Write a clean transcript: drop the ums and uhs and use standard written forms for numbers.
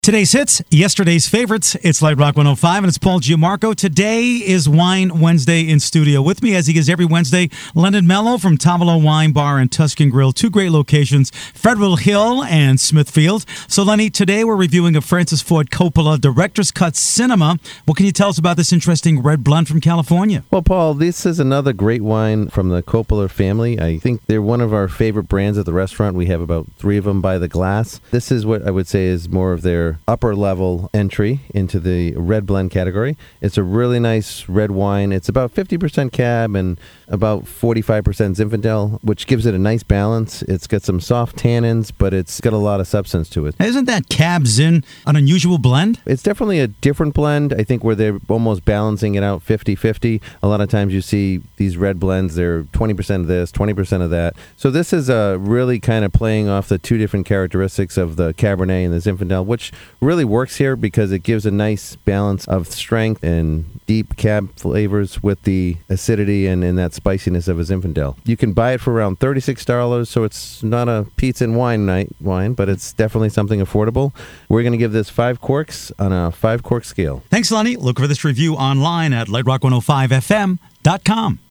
Today's hits, yesterday's favorites. It's Light Rock 105, and it's Paul Giammarco. Today is Wine Wednesday in studio. With me, as he is every Wednesday, Leonard Mello from Tavolo Wine Bar and Tuscan Grill. Two great locations, Federal Hill and Smithfield. So, Lenny, today we're reviewing a Francis Ford Coppola Director's Cut Cinema. What can you tell us about this interesting red blend from California? Well, Paul, this is another great wine from the Coppola family. I think they're one of our favorite brands at the restaurant. We have about 3 of them by the glass. This is what I would say is more of their upper level entry into the red blend category. It's a really nice red wine. It's about 50% Cab and about 45% Zinfandel, which gives it a nice balance. It's got some soft tannins, but it's got a lot of substance to it. Isn't that Cab Zin an unusual blend? It's definitely a different blend. I think where they're almost balancing it out 50-50. A lot of times you see these red blends, they're 20% of this, 20% of that. So this is really kind of playing off the two different characteristics of the Cabernet and the Zinfandel, which really works here because it gives a nice balance of strength and deep Cab flavors with the acidity and that spiciness of a Zinfandel. You can buy it for around $36, so it's not a pizza and wine night wine, but it's definitely something affordable. We're going to give this 5 corks on a 5-cork scale. Thanks, Lenny. Look for this review online at lightrock105fm.com.